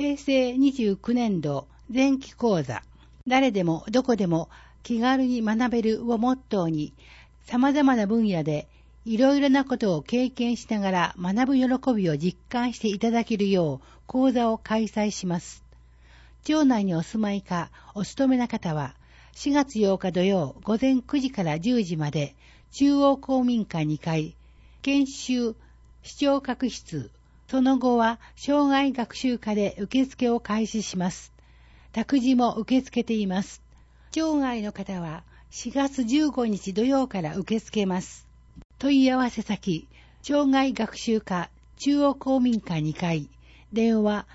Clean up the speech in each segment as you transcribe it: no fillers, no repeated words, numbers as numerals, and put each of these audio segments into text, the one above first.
平成29年度前期講座、誰でもどこでも気軽に学べるをモットーに、様々な分野でいろいろなことを経験しながら学ぶ喜びを実感していただけるよう講座を開催します。町内にお住まいかお勤めな方は、4月8日土曜午前9時から10時まで、中央公民館2階、研修視聴覚室、その後は障害学習課で受付を開始します。託児も受け付けています。町外の方は4月15日土曜から受け付けます。問い合わせ先、障害学習課中央公民館2階、電話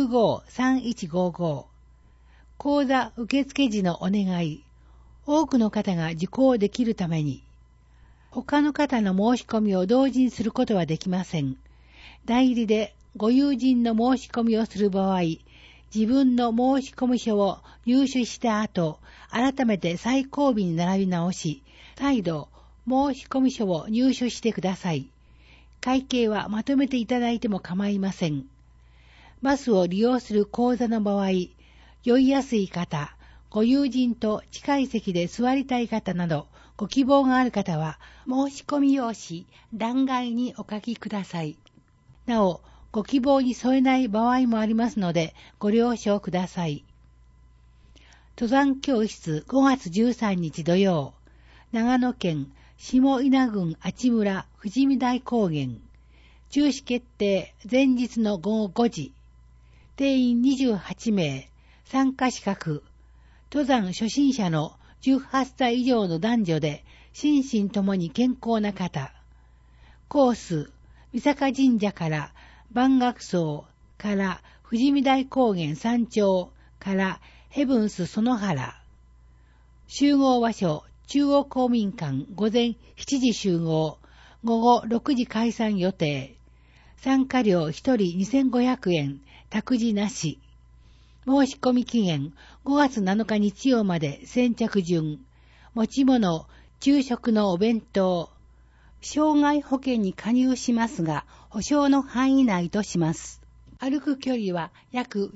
95-3155。講座受付時のお願い。多くの方が受講できるために、他の方の申し込みを同時にすることはできません。代理でご友人の申し込みをする場合、自分の申し込み書を入手した後、改めて再交尾に並び直し、再度申し込み書を入手してください。会計はまとめていただいても構いません。バスを利用する講座の場合、酔いやすい方、ご友人と近い席で座りたい方など、ご希望がある方は、申し込み用紙、欄外にお書きください。なお、ご希望に添えない場合もありますので、ご了承ください。登山教室5月13日土曜、長野県下伊那郡阿智村富士見台高原、中止決定前日の午後5時、定員28名、参加資格、登山初心者の18歳以上の男女で心身ともに健康な方。コース、三坂神社から万岳荘から富士見台高原山頂からヘブンス園原。集合場所、中央公民館午前7時集合、午後6時解散予定。参加料1人2500円、託児なし。申し込み期限5月7日日曜まで先着順。持ち物、昼食のお弁当。障害保険に加入しますが、保証の範囲内とします。歩く距離は約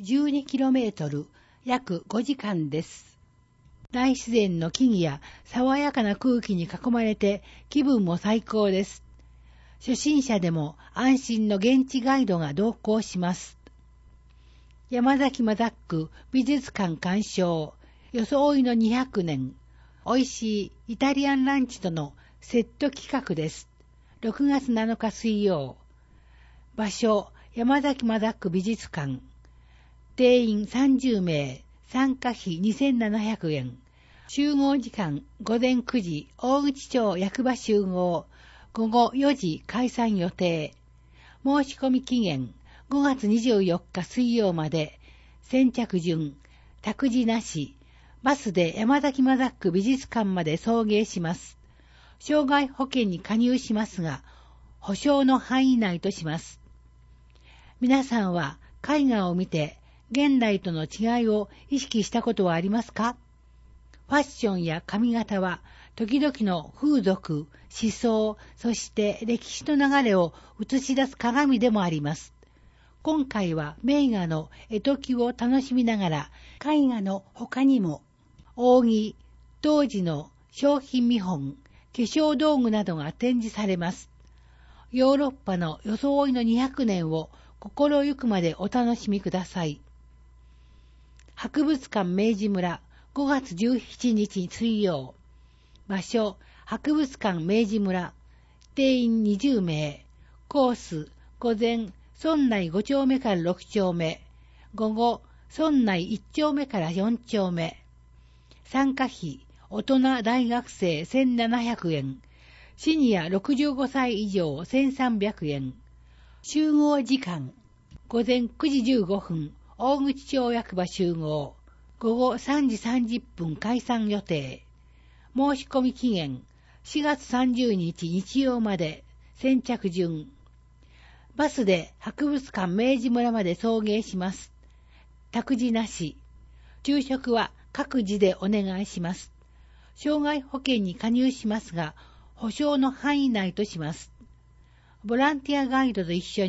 12km、約5時間です。大自然の木々や爽やかな空気に囲まれて気分も最高です。初心者でも安心の現地ガイドが同行します。山崎マザック美術館鑑賞、装いの200年、美味しいイタリアンランチとのセット企画です。6月7日水曜。場所、山崎マザック美術館。定員30名、参加費2700円。集合時間午前9時、大口町役場集合。午後4時解散予定。申し込み期限5月24日水曜まで。先着順、託児なし。バスで山崎マザック美術館まで送迎します。障害保険に加入しますが、保証の範囲内とします。皆さんは絵画を見て現代との違いを意識したことはありますか？ファッションや髪型は時々の風俗、思想、そして歴史の流れを映し出す鏡でもあります。今回は名画の絵解きを楽しみながら、絵画の他にも扇、当時の商品見本、化粧道具などが展示されます。ヨーロッパの装いの200年を心ゆくまでお楽しみください。博物館明治村5月17日水曜。場所、博物館明治村。定員20名。コース、午前、村内5丁目から6丁目。午後、村内1丁目から4丁目。参加費、大人大学生1700円。シニア65歳以上1300円。集合時間、午前9時15分、大口町役場集合。午後3時30分解散予定。申し込み期限、4月30日日曜まで、先着順。バスで博物館明治村まで送迎します。託児なし。昼食は各自でお願いします。障害保険に加入しますが、保証の範囲内とします。ボランティアガイドと一緒に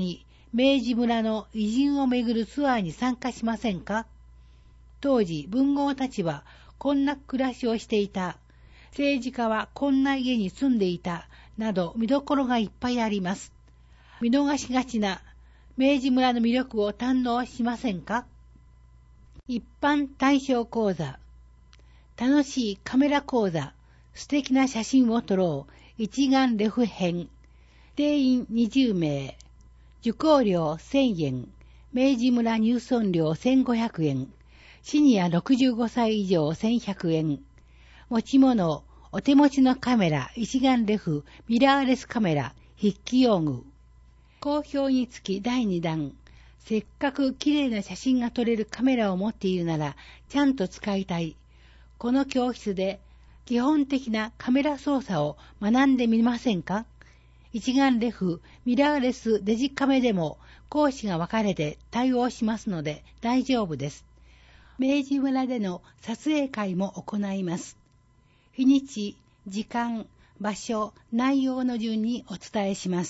明治村の偉人をめぐるツアーに参加しませんか？当時、文豪たちはこんな暮らしをしていた、政治家はこんな家に住んでいた、など見どころがいっぱいあります。見逃しがちな明治村の魅力を堪能しませんか？一般対象講座。楽しいカメラ講座。素敵な写真を撮ろう。一眼レフ編。定員20名。受講料1000円。明治村入村料1500円。シニア65歳以上1100円。持ち物、お手持ちのカメラ、一眼レフ、ミラーレスカメラ、筆記用具。好評につき第2弾。せっかく綺麗な写真が撮れるカメラを持っているなら、ちゃんと使いたい。この教室で、基本的なカメラ操作を学んでみませんか？一眼レフ、ミラーレス、デジカメでも講師が分かれて対応しますので大丈夫です。明治村での撮影会も行います。日にち、時間、場所、内容の順にお伝えします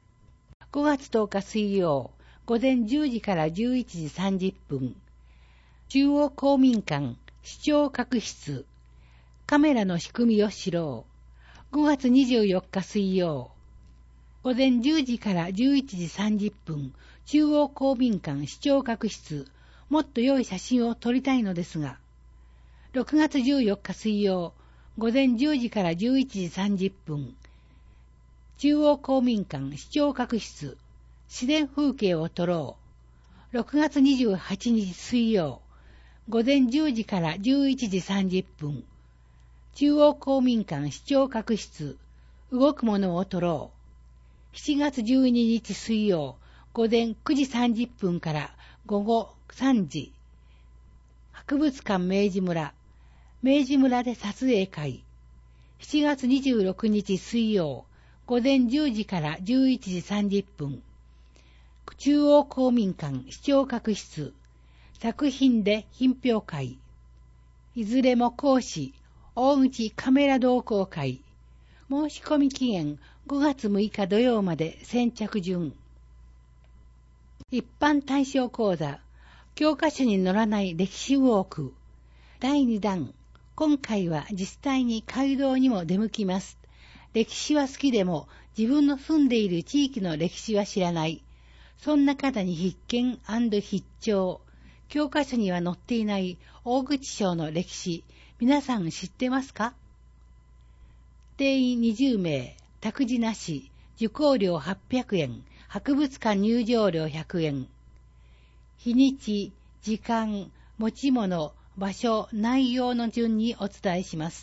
。5月10日水曜、午前10時から11時30分。中央公民館、視聴覚室。カメラの仕組みを知ろう。5月24日水曜。午前10時から11時30分。中央公民館視聴覚室。もっと良い写真を撮りたいのですが。6月14日水曜。午前10時から11時30分。中央公民館視聴覚室。自然風景を撮ろう。6月28日水曜。午前10時から11時30分。中央公民館視聴覚室。動くものを撮ろう。7月12日水曜。午前9時30分から午後3時。博物館明治村。明治村で撮影会。7月26日水曜。午前10時から11時30分。中央公民館視聴覚室。作品で品評会。いずれも講師、大口カメラ同好会。申し込み期限5月6日土曜まで先着順。一般対象講座。教科書に載らない歴史ウォーク。第2弾。今回は実際に街道にも出向きます。歴史は好きでも自分の住んでいる地域の歴史は知らない。そんな方に必見&必聴。教科書には載っていない大口省の歴史、皆さん知ってますか？定員20名、託児なし、受講料800円、博物館入場料100円。日にち、時間、持ち物、場所、内容の順にお伝えします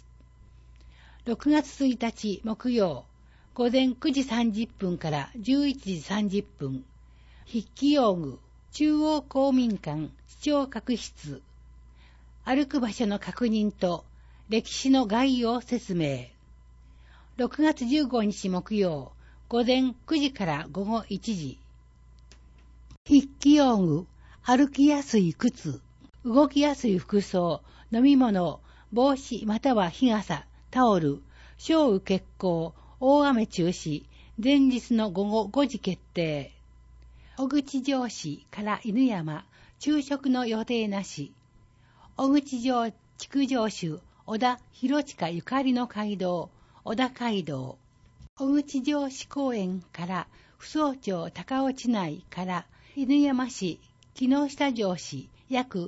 。6月1日木曜、午前9時30分から11時30分。筆記用具、中央公民館視聴覚室。歩く場所の確認と歴史の概要説明。6月15日木曜、午前9時から午後1時。筆記用具、歩きやすい靴、動きやすい服装、飲み物、帽子または日傘、タオル、少雨決行、大雨中止、前日の午後5時決定。小口城市から犬山、昼食の予定なし。小口城築城主、小田広親ゆかりの街道、小田街道。小口城市公園から、扶桑町高尾地内から犬山市、木下城市、約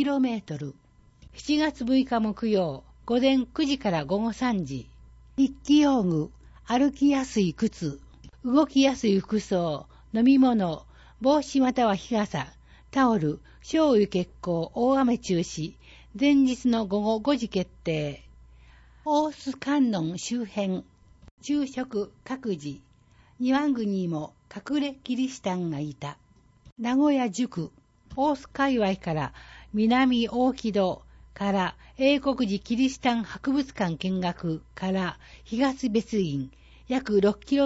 6km。7月6日木曜、午前9時から午後3時。筆記用具、歩きやすい靴、動きやすい服装、飲み物、帽子または日傘、タオル、少雨決行、大雨中止、前日の午後5時決定。大須観音周辺、昼食各自、庭国にも隠れキリシタンがいた。名古屋宿、大須界隈から南大木戸から英国寺キリシタン博物館見学から東別院、約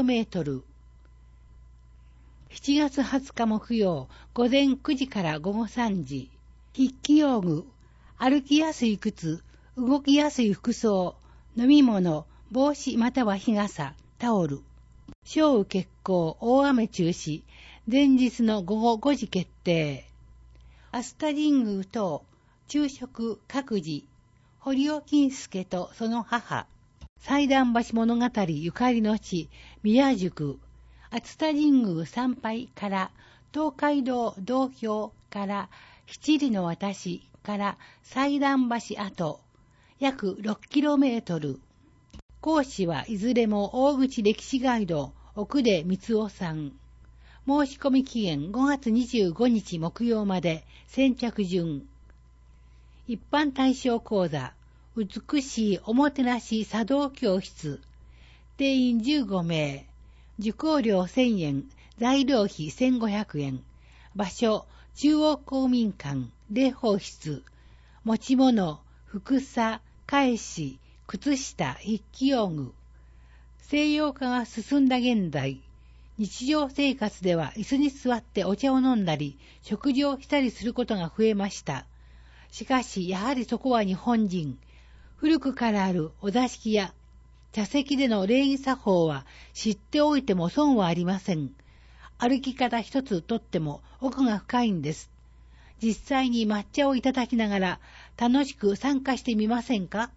6km。7月20日木曜、午前9時から午後3時。筆記用具、歩きやすい靴、動きやすい服装、飲み物、帽子または日傘、タオル。少雨決行、大雨中止、 前日の午後5時決定。飛鳥神宮等、昼食各自、堀尾金介とその母、祭壇橋物語ゆかりの地、宮宿、熱田神宮参拝から、東海道道標から、七里の私から祭壇橋跡、約 6km。講師はいずれも大口歴史ガイド、奥出光夫さん。申し込み期限5月25日木曜まで先着順。一般対象講座、美しいおもてなし茶道教室。定員15名。受講料1000円、材料費1500円。場所、中央公民館、礼法室。持ち物、服紗、返し、靴下、筆記用具。西洋化が進んだ現代、日常生活では椅子に座ってお茶を飲んだり、食事をしたりすることが増えました。しかし、やはりそこは日本人。古くからあるお座敷や茶席での礼儀作法は知っておいても損はありません。歩き方一つとっても奥が深いんです。実際に抹茶をいただきながら楽しく参加してみませんか？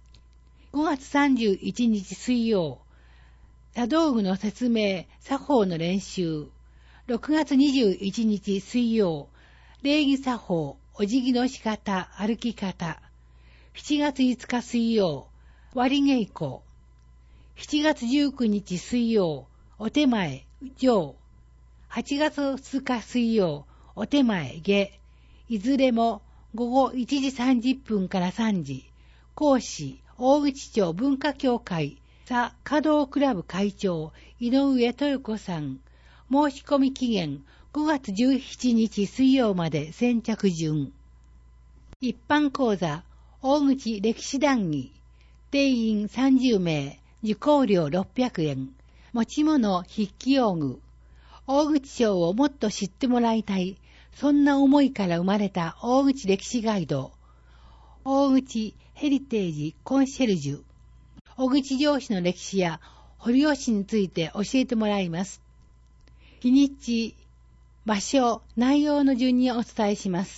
5 月31日水曜、茶道具の説明、作法の練習。6月21日水曜、礼儀作法、お辞儀の仕方、歩き方。7月5日水曜、割り稽古。7月19日水曜、お手前、上。8月2日水曜、お手前、下。いずれも午後1時30分から3時。講師、大口町文化協会、華道クラブ会長、井上豊子さん。申し込み期限、5月17日水曜まで先着順。一般講座、大口歴史談義。定員30名、受講料600円。持ち物筆記用具。大口町をもっと知ってもらいたい。そんな思いから生まれた大口歴史ガイド。大口ヘリテージコンシェルジュ。小口城市の歴史や堀尾市について教えてもらいます。日にち、場所、内容の順にお伝えします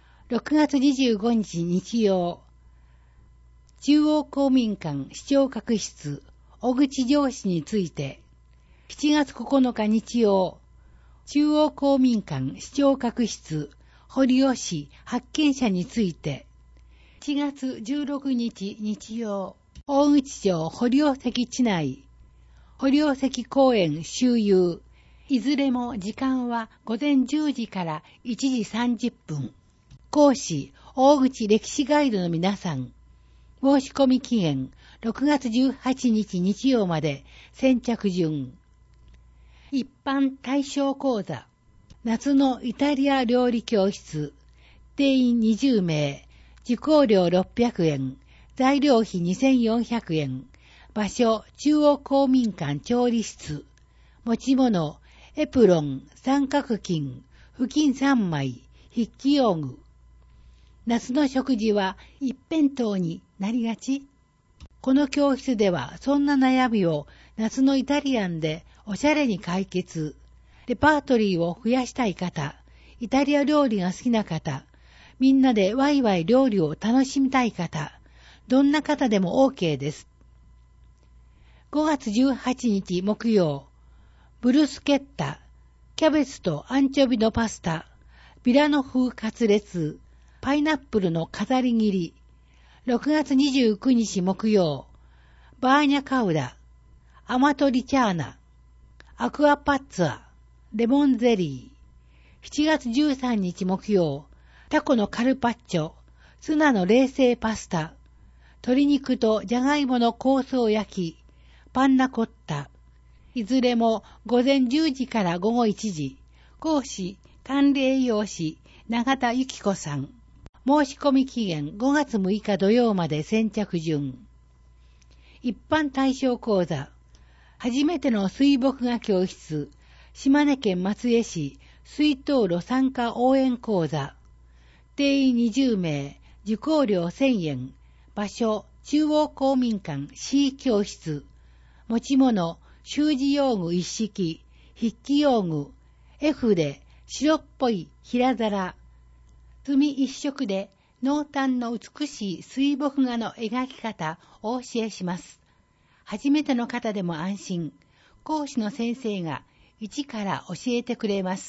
。6月25日日曜、中央公民館視聴覚室、小口城市について。7月9日日曜、中央公民館視聴覚室、堀尾市発見者について。7月16日日曜、大口町堀尾関地内、堀尾関公園周遊。いずれも時間は午前10時から1時30分。講師、大口歴史ガイドの皆さん。申し込み期限、6月18日日曜まで先着順。一般対象講座、夏のイタリア料理教室。定員20名、受講料600円。材料費2400円。場所、中央公民館調理室。持ち物、エプロン、三角巾、布巾3枚、筆記用具。夏の食事は一辺倒になりがち？この教室ではそんな悩みを夏のイタリアンでおしゃれに解決。レパートリーを増やしたい方、イタリア料理が好きな方、みんなでワイワイ料理を楽しみたい方、どんな方でも OK です。5月18日木曜、ブルスケッタ、キャベツとアンチョビのパスタ、ビラノ風カツレツ、パイナップルの飾り切り。6月29日木曜、バーニャカウダ、アマトリチャーナ、アクアパッツァ、レモンゼリー。7月13日木曜、タコのカルパッチョ、ツナの冷製パスタ、鶏肉とじゃがいもの香草焼き、パンナコッタ。いずれも午前10時から午後1時。講師、管理栄養士、永田由紀子さん。申し込み期限5月6日土曜まで先着順。一般対象講座。初めての水墨画教室。島根県松江市水灯路参加応援講座。定員20名。受講料1000円。場所、中央公民館 C 教室。持ち物、習字用具一式、筆記用具、 F で白っぽい平皿。墨一色で濃淡の美しい水墨画の描き方をお教えします。初めての方でも安心。講師の先生が一から教えてくれます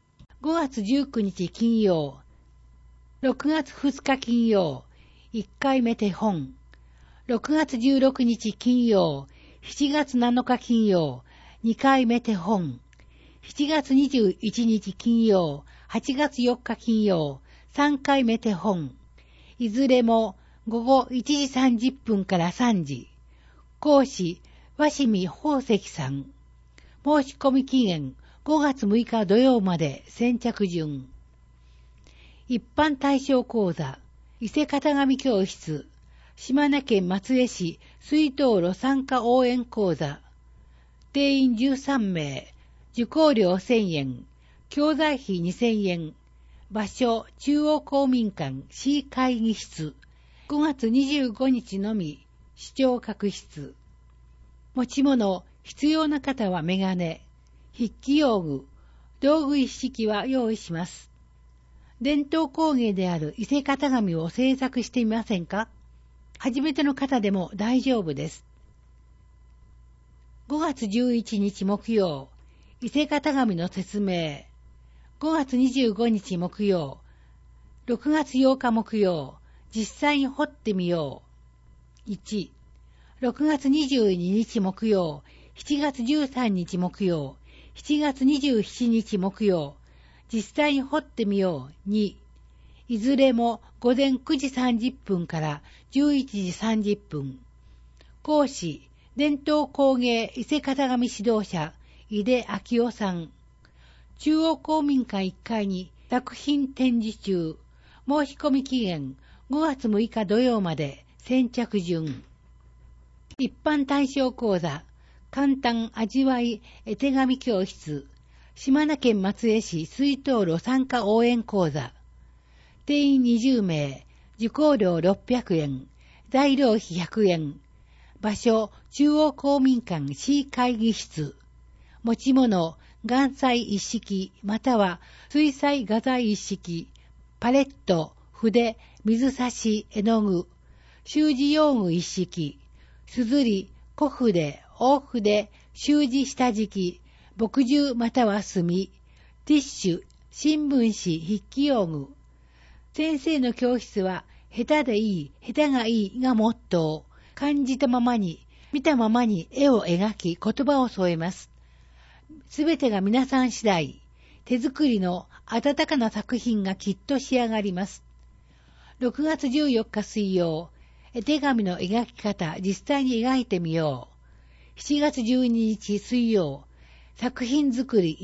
。5月19日金曜、6月2日金曜、1回目手本。6月16日金曜、7月7日金曜、2回目手本。7月21日金曜、8月4日金曜、3回目手本。いずれも午後1時30分から3時。講師、鷲見宝石さん。申し込み期限5月6日土曜まで先着順。一般対象講座、伊勢型紙教室、島根県松江市水道路参加応援講座。定員13名、受講料1000円、教材費2000円。場所、中央公民館 C 会議室。5月25日のみ、視聴覚室。持ち物、必要な方はメガネ、筆記用具、道具一式は用意します。伝統工芸である伊勢型紙を制作してみませんか？初めての方でも大丈夫です。5月11日木曜、伊勢型紙の説明。5月25日木曜、6月8日木曜、実際に彫ってみよう。1、6月22日木曜、7月13日木曜、7月27日木曜、実際に彫ってみよう。2、いずれも午前9時30分から11時30分。講師、伝統工芸伊勢型紙指導者、井出昭夫さん。中央公民館1階に作品展示中。申し込み期限5月6日土曜まで先着順。一般対象講座、簡単味わい絵手紙教室、島根県松江市水道路参加応援講座。定員20名、受講料600円、材料費100円。場所、中央公民館 C 会議室。持ち物、岩彩一式、または水彩画材一式、パレット、筆、水差し、絵の具、習字用具一式、すずり、小筆、大筆、習字下敷き、墨汁または墨、ティッシュ、新聞紙、筆記用具。先生の教室は、下手でいい、下手がいいがモットー。感じたままに、見たままに絵を描き、言葉を添えます。すべてが皆さん次第。手作りの温かな作品がきっと仕上がります。6月14日水曜、絵手紙の描き方、実際に描いてみよう。7月12日水曜、作品作り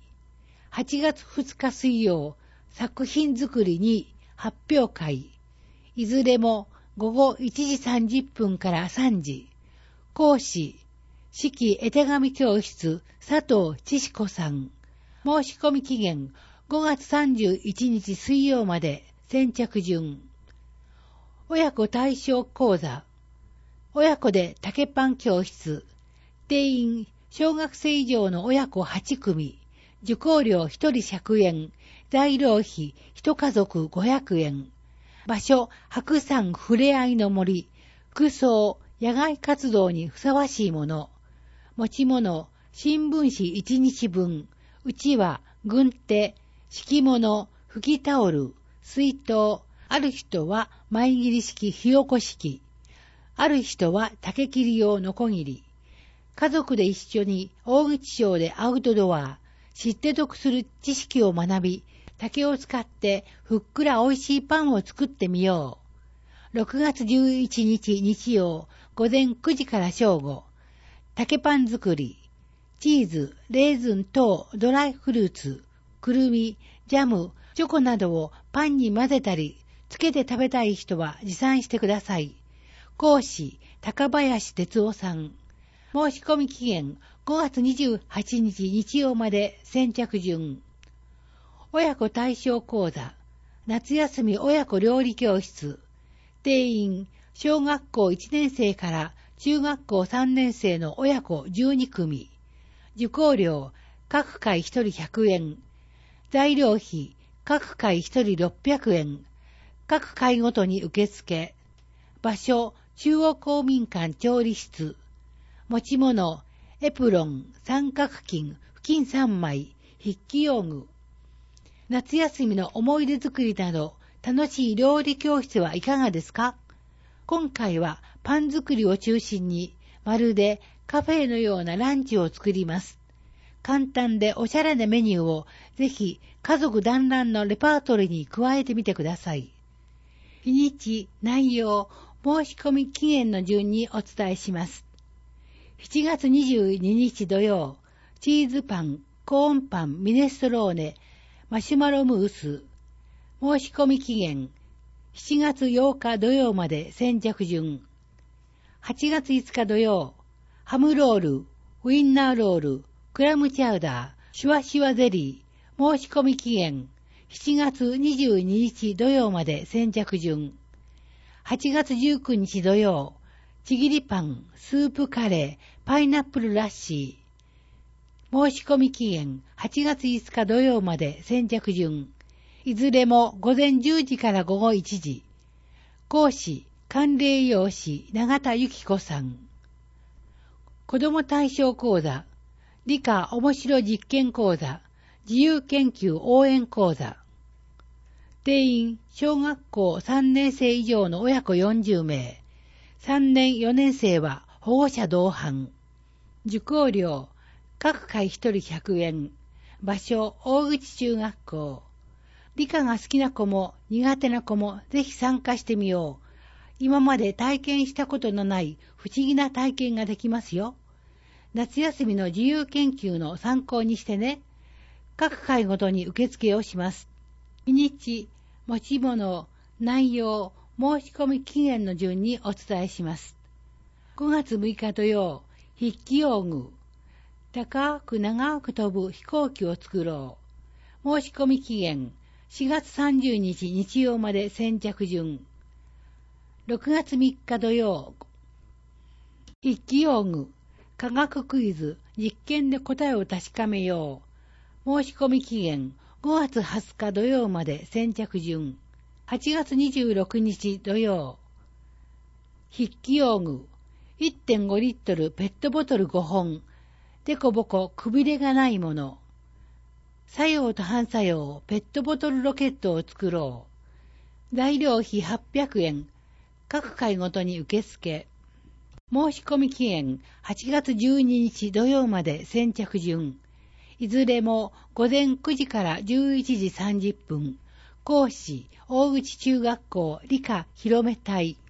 1。8月2日水曜、作品作り2、発表会。いずれも午後1時30分から3時。講師、四季絵手紙教室、佐藤千子さん。申し込み期限、5月31日水曜まで、先着順。親子対象講座。親子で竹パン教室。定員、小学生以上の親子8組。受講料1人100円。材料費1家族500円。場所、白山ふれあいの森。服装、野外活動にふさわしいもの。持ち物、新聞紙1日分。うちわ、軍手、敷物、拭きタオル、水筒。ある人は前切り式ひよこ式。ある人は竹切り用のこぎり。家族で一緒に大口町でアウトドア、知って得する知識を学び、竹を使ってふっくら美味しいパンを作ってみよう。6月11日日曜、午前9時から正午。竹パン作り。チーズ、レーズン等ドライフルーツ、くるみ、ジャム、チョコなどをパンに混ぜたり、つけて食べたい人は持参してください。講師、高林哲夫さん。申し込み期限、5月28日日曜まで先着順。親子対象講座。夏休み親子料理教室。定員、小学校1年生から中学校3年生の親子12組。受講料、 各回1人100円。材料費、各回1人600円。各回ごとに受付。場所、中央公民館調理室。持ち物、エプロン、三角巾、布巾3枚、筆記用具。夏休みの思い出作りなど、楽しい料理教室はいかがですか？今回はパン作りを中心に、まるでカフェのようなランチを作ります。簡単でおしゃれなメニューをぜひ家族団らんのレパートリーに加えてみてください。日にち、内容、申し込み期限の順にお伝えします。7月22日土曜、チーズパン、コーンパン、ミネストローネ、マシュマロムース。申し込み期限、7月8日土曜まで先着順。8月5日土曜、ハムロール、ウインナーロール、クラムチャウダー、シュワシュワゼリー。申し込み期限、7月22日土曜まで先着順。8月19日土曜、ちぎりパン、スープカレー、パイナップルラッシー。申し込み期限、8月5日土曜まで先着順。いずれも午前10時から午後1時。講師、管理栄養士、永田由紀子さん。子ども対象講座、理科面白実験講座、自由研究応援講座。定員、小学校3年生以上の親子40名。3年4年生は保護者同伴。受講料、各回1人100円。場所、大口中学校。理科が好きな子も苦手な子もぜひ参加してみよう。今まで体験したことのない不思議な体験ができますよ。夏休みの自由研究の参考にしてね。各回ごとに受付をします。日にち、持ち物、内容、申し込み期限の順にお伝えします。5月6日土曜、筆記用具。高く長く飛ぶ飛行機を作ろう。申し込み期限、4月30日日曜まで先着順。6月3日土曜、筆記用具。科学クイズ、実験で答えを確かめよう。申し込み期限、5月20日土曜まで先着順。8月26日土曜。筆記用具、1.5 リットルペットボトル5本。デコボコくびれがないもの。作用と反作用、ペットボトルロケットを作ろう。材料費800円。各回ごとに受付。申し込み期限、8月12日土曜まで先着順。いずれも午前9時から11時30分。講師、大口中学校理科広め隊。